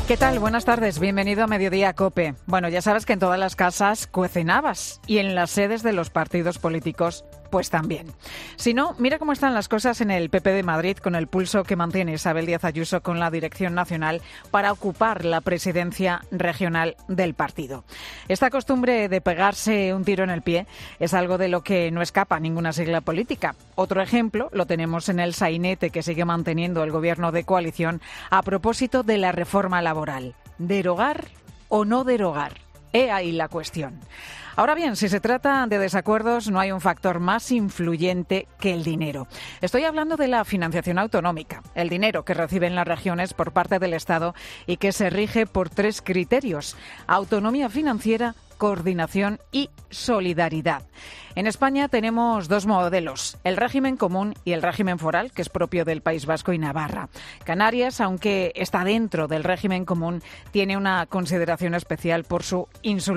¿Qué tal? Buenas tardes. Bienvenido a Mediodía COPE. Bueno, ya sabes que en todas las casas cuecen habas y en las sedes de los partidos políticos pues también. Si no, mira cómo están las cosas en el PP de Madrid con el pulso que mantiene Isabel Díaz Ayuso con la dirección nacional para ocupar la presidencia regional del partido. Esta costumbre de pegarse un tiro en el pie es algo de lo que no escapa ninguna sigla política. Otro ejemplo lo tenemos en el sainete que sigue manteniendo el gobierno de coalición a propósito de la reforma laboral. ¿Derogar o no derogar? He ahí la cuestión. Ahora bien, si se trata de desacuerdos, no hay un factor más influyente que el dinero. Estoy hablando de la financiación autonómica, el dinero que reciben las regiones por parte del Estado y que se rige por 3 criterios: autonomía financiera, coordinación y solidaridad. En España tenemos 2 modelos, el régimen común y el régimen foral, que es propio del País Vasco y Navarra. Canarias, aunque está dentro del régimen común, tiene una consideración especial por su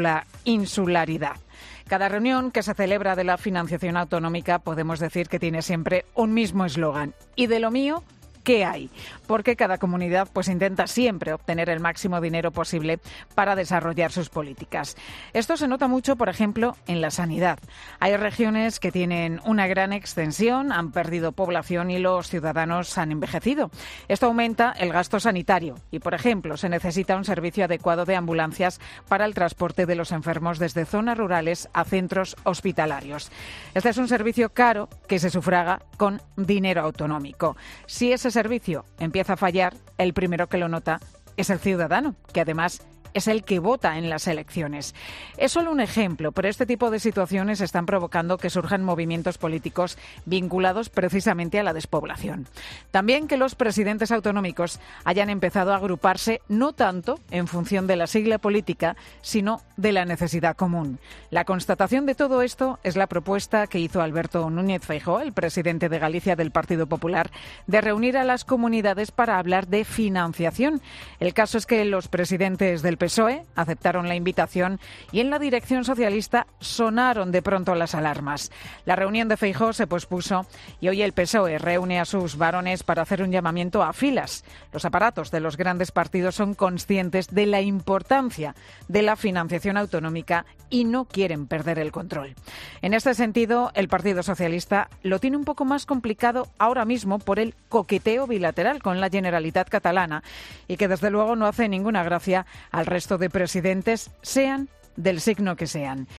insularidad. Cada reunión que se celebra de la financiación autonómica podemos decir que tiene siempre un mismo eslogan: ¿y de lo mío qué hay? Porque cada comunidad pues intenta siempre obtener el máximo dinero posible para desarrollar sus políticas. Esto se nota mucho, por ejemplo, en la sanidad. Hay regiones que tienen una gran extensión, han perdido población y los ciudadanos han envejecido. Esto aumenta el gasto sanitario y, por ejemplo, se necesita un servicio adecuado de ambulancias para el transporte de los enfermos desde zonas rurales a centros hospitalarios. Este es un servicio caro que se sufraga con dinero autonómico. Si ese servicio empieza a fallar, el primero que lo nota es el ciudadano, que además es el que vota en las elecciones. Es solo un ejemplo, pero este tipo de situaciones están provocando que surjan movimientos políticos vinculados precisamente a la despoblación. También que los presidentes autonómicos hayan empezado a agruparse no tanto en función de la sigla política, sino de la necesidad común. La constatación de todo esto es la propuesta que hizo Alberto Núñez Feijóo, el presidente de Galicia del Partido Popular, de reunir a las comunidades para hablar de financiación. El caso es que los presidentes del PSOE aceptaron la invitación y en la dirección socialista sonaron de pronto las alarmas. La reunión de Feijóo se pospuso y hoy el PSOE reúne a sus varones para hacer un llamamiento a filas. Los aparatos de los grandes partidos son conscientes de la importancia de la financiación autonómica y no quieren perder el control. En este sentido, el Partido Socialista lo tiene un poco más complicado ahora mismo por el coqueteo bilateral con la Generalitat catalana y que desde luego no hace ninguna gracia al resto de presidentes, sean del signo que sean.